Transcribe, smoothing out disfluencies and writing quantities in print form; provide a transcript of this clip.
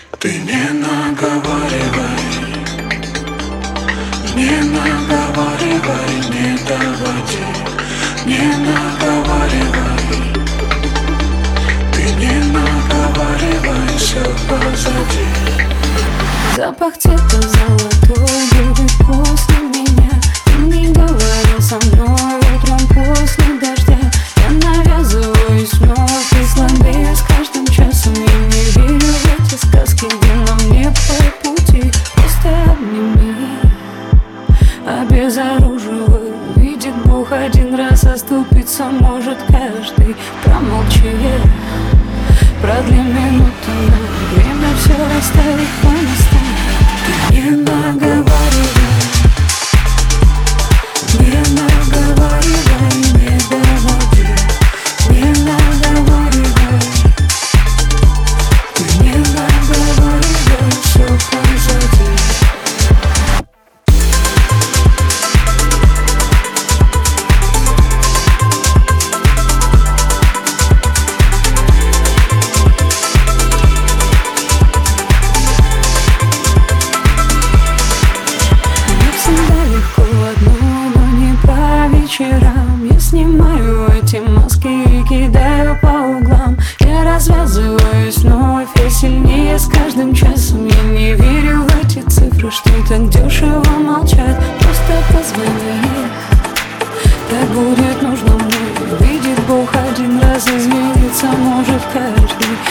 Ты не наговаривай, не наговаривай, не доводи, не наговаривай. Ты не наговаривай, все позади. Запах цвета золотой будет после меня. Ты не говорил со мной утром после дождя. Я навязываюсь вновь и слабее с каждым часом. Я не верю в эти сказки, где нам не по пути. Просто обними, обезоруживай. Видит Бог, один раз оступиться может каждый. Промолчи, продли минуту, но время все расставит по местам. Ты не наговаривай, не наговаривай, не доводи, не наговаривай. Ты не наговаривай, все позади. Я снимаю эти маски и кидаю по углам. Я развязываюсь вновь, я сильнее с каждым часом. Я не верю в эти цифры, что так дешево молчать. Просто позвони, так будет нужно мне. Видит Бог, один раз измениться может каждый.